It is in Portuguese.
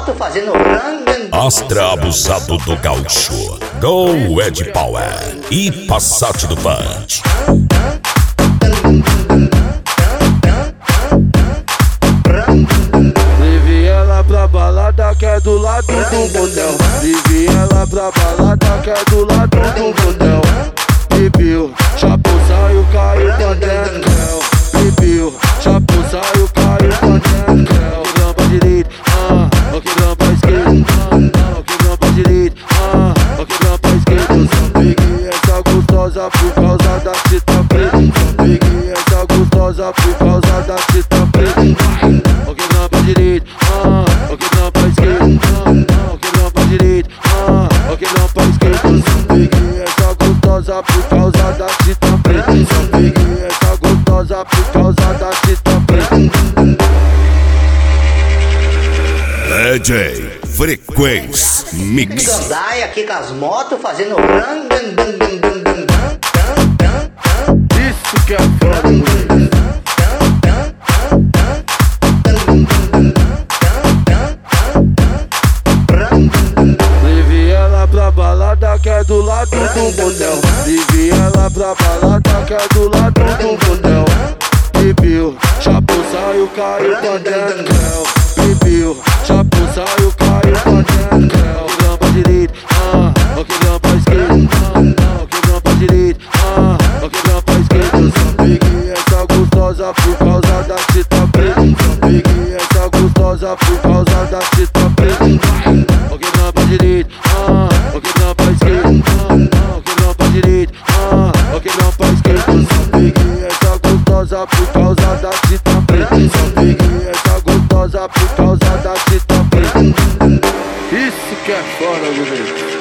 motos fazendo rangue. Astra abusado do gaúcho, Go Ed Power e Passat do Punch. Leve ela pra balada que é do lado do motel. Leve ela pra balada que é do lado do motel. Bebeu, chapou, saiu, caiu pra dentro. Bebeu, chapou, saiu, caiu pra dentro. Quebrando pra direita, quebrando pra esquerda. Quebrando pra direita, quebrando pra esquerda. Eu só peguei essa gostosa por causa da fita preta. Só peguei essa gostosa por causa da fita preta. Quebrando pra direita, quebrando pra esquerda. Quebrando pra direita, quebrando pra esquerda. Eu só peguei essa gostosa por causa da fita preta. Só peguei essa gostosa por causa da fita preta. DJ Frequência Mix. Gandaia aqui com as motos fazendo rangue. Isso que é foda, moleque. Leve ela pra balada que é do lado do motel. Leve ela pra balada que é do lado do motel. Bebeu, chapou, saiu, caiu pra dentro. Bebeu, chapou, saiu, caiu pra dentro. Quebrando pra direita, quebrando pra esquerda. Quebrando pra direita, quebrando pra esquerda. Eu só peguei essa gostosa por causa da fita preta. Só peguei essa gostosa por causa da fita preta. Quebrando pra direita, quebrando pra esquerda. Quebrando pra direita, quebrando pra esquerda. Eu só peguei essa gostosa por causa da fita preta. Só peguei essa gostosa por causa da fita preta. Isso que é foda, moleque.